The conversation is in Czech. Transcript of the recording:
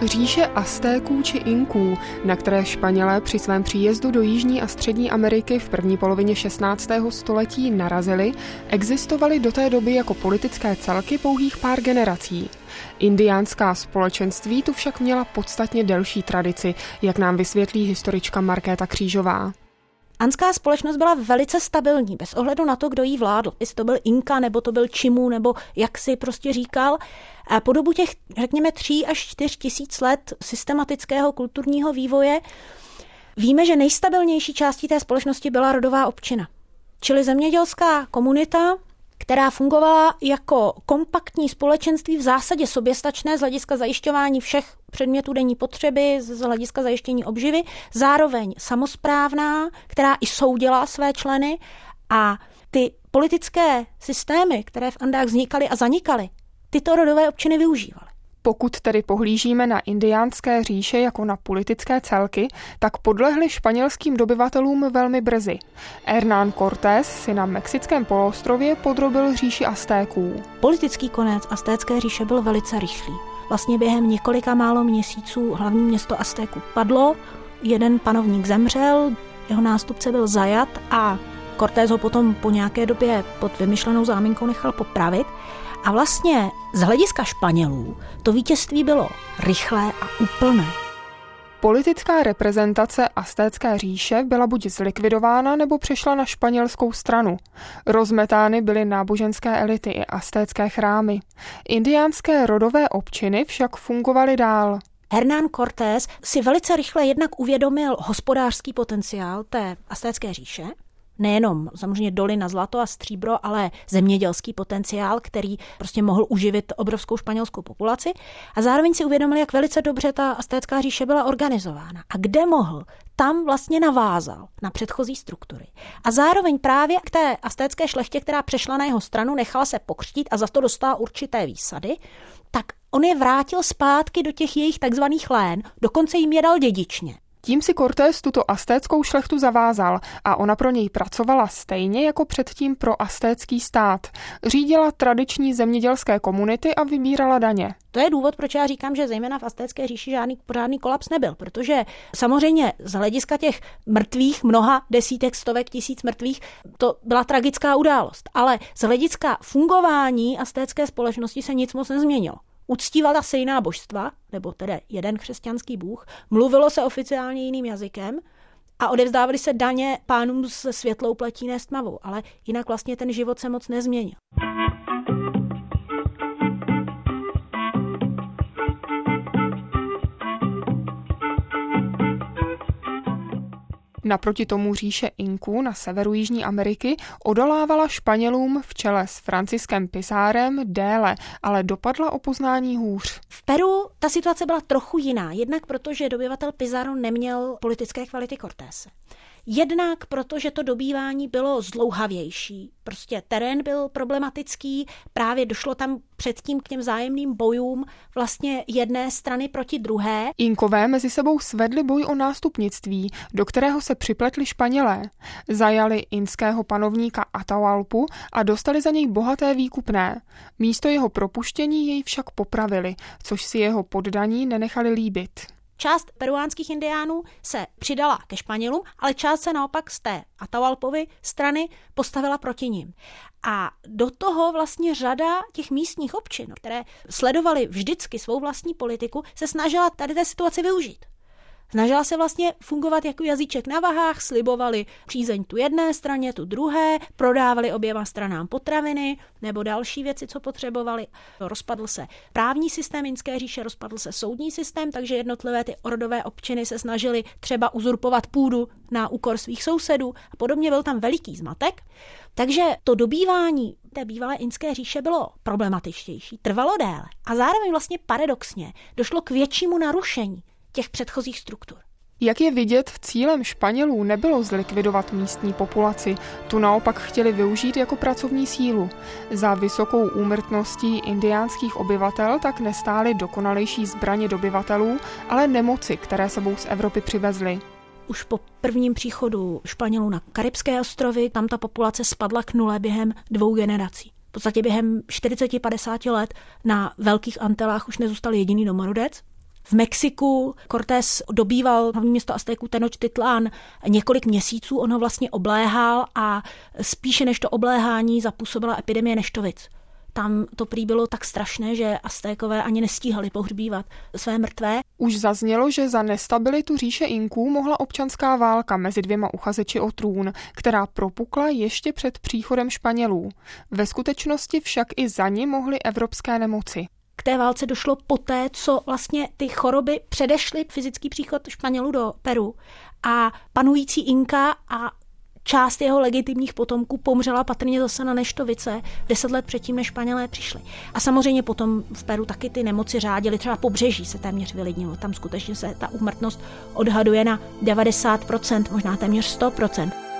Říše Aztéků či Inků, na které Španělé při svém příjezdu do Jižní a Střední Ameriky v první polovině 16. století narazili, existovaly do té doby jako politické celky pouhých pár generací. Indiánská společenství tu však měla podstatně delší tradici, jak nám vysvětlí historička Markéta Křížová. Anská společnost byla velice stabilní, bez ohledu na to, kdo jí vládl. Jestli to byl Inka, nebo to byl Chimu, nebo jak si prostě říkal. A po dobu těch, řekněme, 3 až 4 tisíc let systematického kulturního vývoje víme, že nejstabilnější částí té společnosti byla rodová opčina. Čili zemědělská komunita, která fungovala jako kompaktní společenství v zásadě soběstačné z hlediska zajišťování všech předmětů denní potřeby, z hlediska zajištění obživy, zároveň samosprávná, která i soudila své členy, a ty politické systémy, které v Andách vznikaly a zanikaly, tyto rodové opčiny využívaly. Pokud tedy pohlížíme na indiánské říše jako na politické celky, tak podlehli španělským dobyvatelům velmi brzy. Hernán Cortés si na mexickém poloostrově podrobil říši Aztéků. Politický konec Aztécké říše byl velice rychlý. Vlastně během několika málo měsíců hlavní město Aztéků padlo, jeden panovník zemřel, jeho nástupce byl zajat a Cortés ho potom po nějaké době pod vymyšlenou záminkou nechal popravit. A vlastně z hlediska Španělů to vítězství bylo rychlé a úplné. Politická reprezentace Aztécké říše byla buď zlikvidována, nebo přešla na španělskou stranu. Rozmetány byly náboženské elity i aztécké chrámy. Indiánské rodové opčiny však fungovaly dál. Hernán Cortés si velice rychle jednak uvědomil hospodářský potenciál té Aztécké říše, nejenom samozřejmě doly na zlato a stříbro, ale zemědělský potenciál, který prostě mohl uživit obrovskou španělskou populaci, a zároveň si uvědomil, jak velice dobře ta Aztécká říše byla organizována a kde mohl, tam vlastně navázal na předchozí struktury. A zároveň právě k té aztécké šlechtě, která přešla na jeho stranu, nechala se pokřtít a za to dostala určité výsady, tak on je vrátil zpátky do těch jejich takzvaných lén, dokonce jim je dal dědičně. Tím si Cortés tuto aztéckou šlechtu zavázal a ona pro něj pracovala stejně jako předtím pro aztécký stát. Řídila tradiční zemědělské komunity a vybírala daně. To je důvod, proč já říkám, že zejména v Aztécké říši žádný kolaps nebyl, protože samozřejmě z hlediska těch mrtvých, mnoha desítek, stovek tisíc mrtvých, to byla tragická událost, ale z hlediska fungování aztécké společnosti se nic moc nezměnilo. Uctívala se jiná božstva, nebo tedy jeden křesťanský bůh, mluvilo se oficiálně jiným jazykem a odevzdávaly se daně pánům se světlou pletí, ne s tmavou, ale jinak vlastně ten život se moc nezměnil. Naproti tomu říše Inků na severu Jižní Ameriky odolávala Španělům v čele s Franciskem Pizarrem déle, ale dopadla o poznání hůř. V Peru ta situace byla trochu jiná, jednak protože dobyvatel Pizarro neměl politické kvality Cortése. Jednak protože to dobývání bylo zdlouhavější. Prostě terén byl problematický, právě došlo tam předtím k těm vzájemným bojům vlastně jedné strany proti druhé. Inkové mezi sebou svedli boj o nástupnictví, do kterého se připletli Španělé. Zajali inského panovníka Atahualpu a dostali za něj bohaté výkupné. Místo jeho propuštění jej však popravili, což si jeho poddaní nenechali líbit. Část peruánských indiánů se přidala ke Španělům, ale část se naopak z té Atahualpovy strany postavila proti nim. A do toho vlastně řada těch místních opčin, které sledovaly vždycky svou vlastní politiku, se snažila tady té situaci využít. Snažila se vlastně fungovat jako jazyček na vahách, slibovali přízeň tu jedné straně, tu druhé, prodávali oběma stranám potraviny nebo další věci, co potřebovali. Rozpadl se právní systém Inské říše, rozpadl se soudní systém, takže jednotlivé ty rodové opčiny se snažily třeba uzurpovat půdu na úkor svých sousedů a podobně, byl tam veliký zmatek. Takže to dobývání té bývalé Inské říše bylo problematičtější, trvalo déle a zároveň vlastně paradoxně došlo k většímu narušení těch předchozích struktur. Jak je vidět, cílem Španělů nebylo zlikvidovat místní populaci, tu naopak chtěli využít jako pracovní sílu. Za vysokou úmrtností indiánských obyvatel tak nestály dokonalejší zbraně dobyvatelů, ale nemoci, které sebou z Evropy přivezli. Už po prvním příchodu Španělů na Karibské ostrovy tam ta populace spadla k nule během 2 generací. V podstatě během 40-50 let na Velkých Antilách už nezůstal jediný domorodec. V Mexiku Cortés dobýval hlavní město Aztéků Tenochtitlán několik měsíců, on ho vlastně obléhal a spíše než to obléhání zapůsobila epidemie neštovic. Tam to prý bylo tak strašné, že Aztékové ani nestíhali pohřbívat své mrtvé. Už zaznělo, že za nestabilitu říše Inků mohla občanská válka mezi dvěma uchazeči o trůn, která propukla ještě před příchodem Španělů. Ve skutečnosti však i za ní mohly evropské nemoci. K té válce došlo poté, co vlastně ty choroby předešly fyzický příchod Španělů do Peru a panující Inka a část jeho legitimních potomků pomřela patrně zase na neštovice 10 let předtím, než Španělé přišli. A samozřejmě potom v Peru taky ty nemoci řádily, třeba Pobřeží se téměř vylidnilo. Tam skutečně se ta úmrtnost odhaduje na 90%, možná téměř 100%.